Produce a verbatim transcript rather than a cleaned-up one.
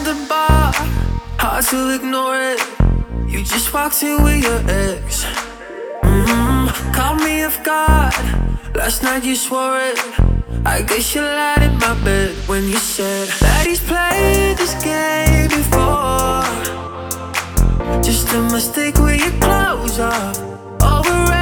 the bar, hard to ignore it. You just walked in with your ex. Mm-hmm. Caught me off guard. Last night you swore it. I guess you lied in my bed when you said that he's played this game before. Just a mistake with your clothes off. Over